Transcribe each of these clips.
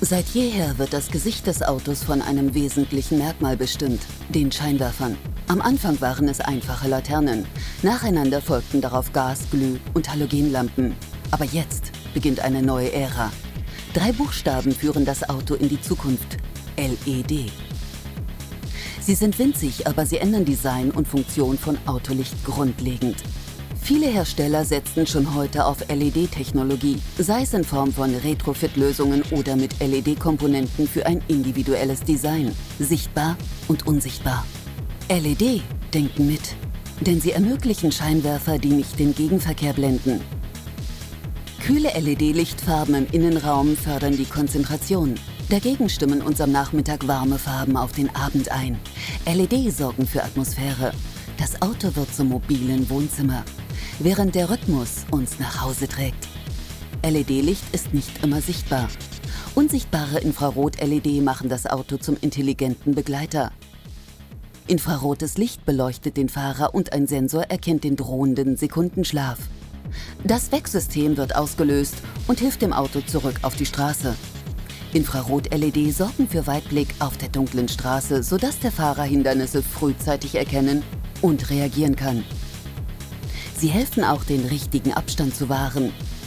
Seit jeher wird das Gesicht des Autos von einem wesentlichen Merkmal bestimmt, den Scheinwerfern. Am Anfang waren es einfache Laternen. Nacheinander folgten darauf Gas-, Glüh- und Halogenlampen. Aber jetzt beginnt eine neue Ära. 3 Buchstaben führen das Auto in die Zukunft: LED. Sie sind winzig, aber sie ändern Design und Funktion von Autolicht grundlegend. Viele Hersteller setzen schon heute auf LED-Technologie, sei es in Form von Retrofit-Lösungen oder mit LED-Komponenten für ein individuelles Design, sichtbar und unsichtbar. LED denken mit, denn sie ermöglichen Scheinwerfer, die nicht den Gegenverkehr blenden. Kühle LED-Lichtfarben im Innenraum fördern die Konzentration. Dagegen stimmen uns am Nachmittag warme Farben auf den Abend ein. LED sorgen für Atmosphäre. Das Auto wird zum mobilen Wohnzimmer, während der Rhythmus uns nach Hause trägt. LED-Licht ist nicht immer sichtbar. Unsichtbare Infrarot-LED machen das Auto zum intelligenten Begleiter. Infrarotes Licht beleuchtet den Fahrer und ein Sensor erkennt den drohenden Sekundenschlaf. Das Wecksystem wird ausgelöst und hilft dem Auto zurück auf die Straße. Infrarot-LED sorgen für Weitblick auf der dunklen Straße, sodass der Fahrer Hindernisse frühzeitig erkennen und reagieren kann. Sie helfen auch, den richtigen Abstand zu wahren.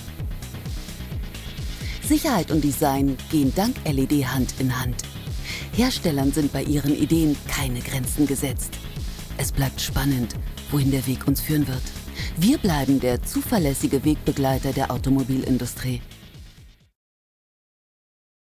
Sicherheit und Design gehen dank LED Hand in Hand. Herstellern sind bei ihren Ideen keine Grenzen gesetzt. Es bleibt spannend, wohin der Weg uns führen wird. Wir bleiben der zuverlässige Wegbegleiter der Automobilindustrie.